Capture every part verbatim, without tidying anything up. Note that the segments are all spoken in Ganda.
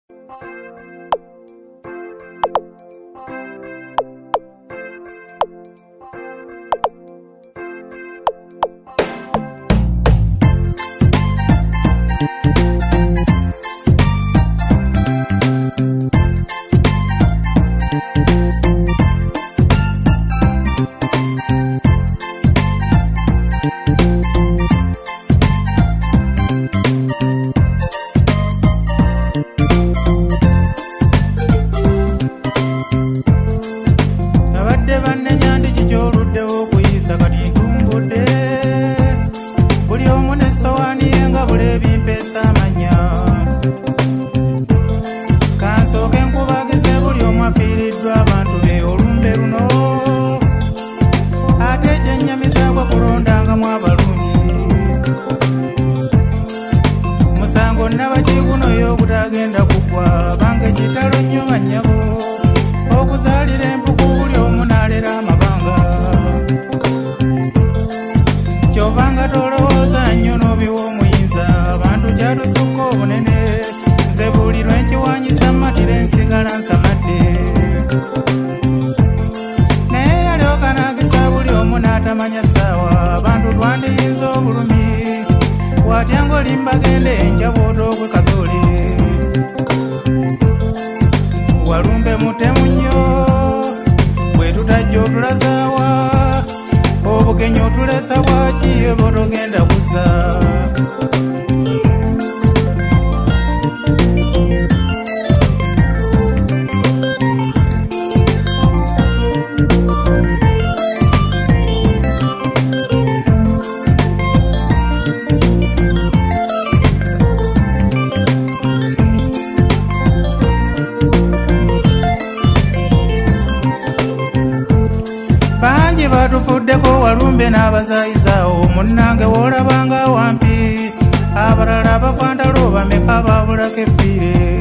Batufuddeko walumbe n'abazayizaawo munnange woolabanga wampi abalala bafandalo bameka baabulako effiire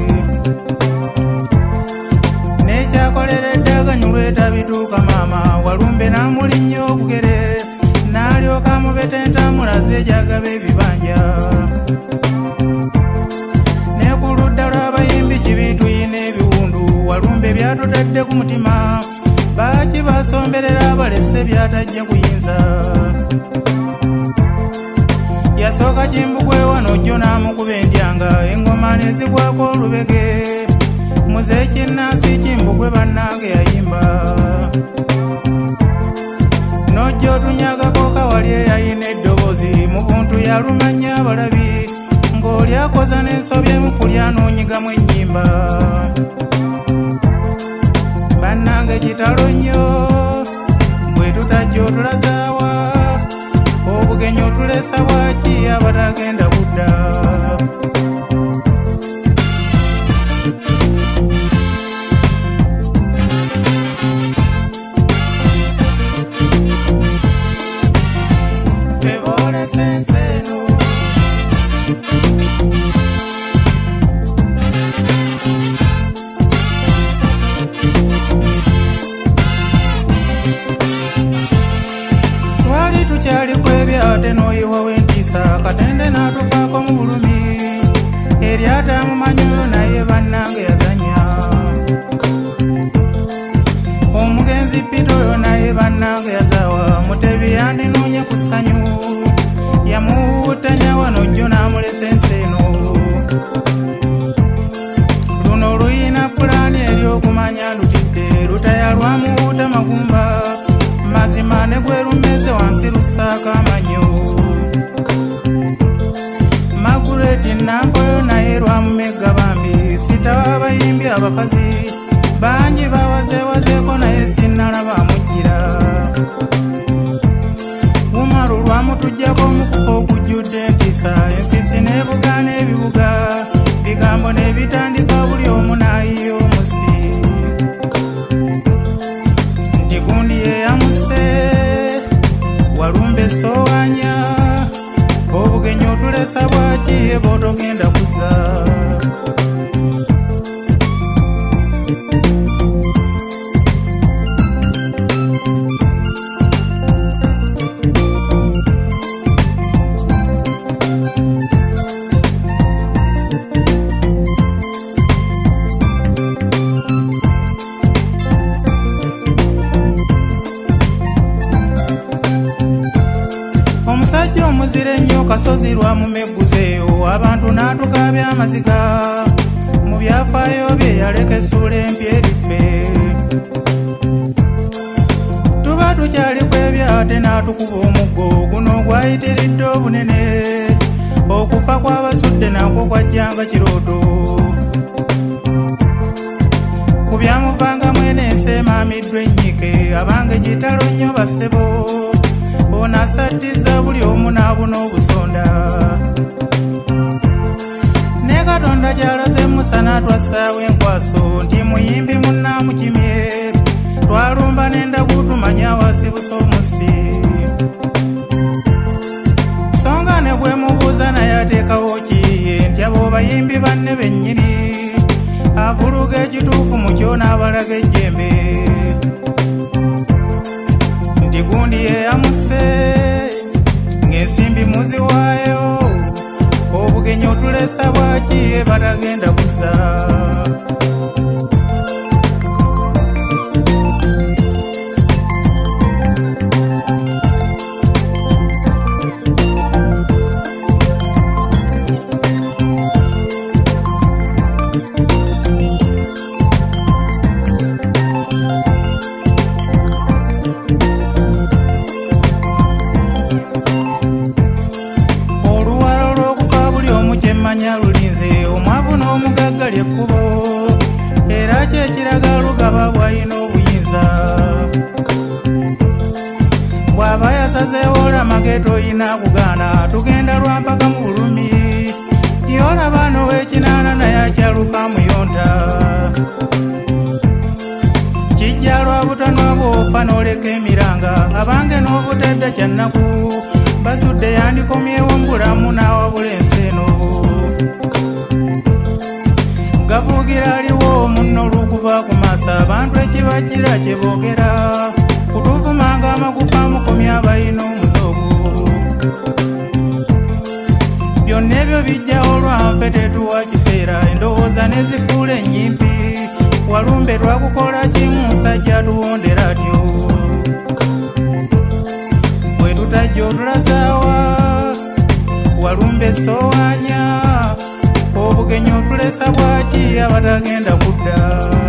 n'ekyakolera eddaganyu lwetabituuka maama walumbe n'amulinnya okugere n'alyoka amubetenta mulaze egyagaba ebibanja ne ku ludda lw'abayimbi kibituyina ebiwundu walumbe byatutadde ku mutima baki basomberera balese byatajja kuyinza yasooka kimbugwe wano jjo n'amukuba endyanga engoma nezigwako olubege muzeekinnansi kimbugwe bannange yayimba nojja otunyagako kawali eyayina eddobozi mu buntu yalumanya abalabi ng'oli akoza n'ensobye mu kulya n'onyigamu ennyimba bannange kitalo nnyo bwe tutajja otulazaawa obugenyi otulesa bwaki abatagenda budda ffe boolesa ensi eno tukyali kwebyate n'oyiwa w'entiisa katende n'atufaako mu bulumi eryata amumanyo naye bannange yazanya omugenzi pito oyo naye bannange yazaawa mutebi yandinoonye ku ssanyu yamuwutanya wano jjo n'amulesa ensi eno luno luyina pulaani ery'okumanya lutidde lutaya lwamuwuuta magumba mazima ne gwe lumeze wansi lussaako amanyo magureti nampoyo naye lwamumegga bambi sitawa abayimbi abakazi bangi bawazeewazeeko naye sinnalaba amujjira wumalu lwamutujjako omukufa okujjudde empisa ensisi n'ebuga n'ebibuga bigambo n'ebitandika buli omu n'ayiyo omusi ndigundi yeyamuse walumbe soowanya obugenyi otulesa bwaki eba otogenda kuza kasozi lwa mumeguzeeyo abantu n'atukabya amaziga mu byafaayo bye yaleka essuula empya eriffe tuba tukyali kwebya ate n'atukuba omuggo guno gwayitiridde obunene okufa kw'abasudde nakwo kwajjanga kirooto ku byamuvanga mwene ensi emaamiddwa ennyike abange kitalo nnyo bassebo ono asattiza buli omu n'abuna obusonda ne katonda kyalaze musana twassaawo enkwaso nti muyimbi munnamukimye twalumba n'endagu tumanya wasibusa omusi songa ne bwe mubuuza naye ateekawo kiye nti abo bayimbi banne bennyini avuluga ekituufu mu kyo n'abalaga ejjembe nti gundi yeyamusse ng'ensimbi muziwaayo obugenyi otulesa bwaki batagenda kuza lulinze omwavu n'omugagga lyekkubo era kyekiraga lugaba bw'alina obuyinza bw'aba yasazeewo lamageto oyina kugaana tugenda lwampaka mu bulumi yolaba n'ow'ekinaana naye akyaluka muyonta kijja lwa butanwa bw'ofa n'oleka emiranga abange n'obutedda kyannaku basudde yandikomyewo mu bulamu n'awabula ensi eno gavugira aliwo munno olukuva ku maaso abantu ekibajjira kye boogera kutuvumanga amagufa mukomya abalina omuzoogo byonna ebyo bijjawo lwanfe tetuwa kiseera endowooza ne zifuula ennyimpi walumbe lwakukola kimu musajja tuwondera atyo bwe tutajja otulasaawa walumbe sowaanya obugenyi otulesa bwaki abatagenda kudda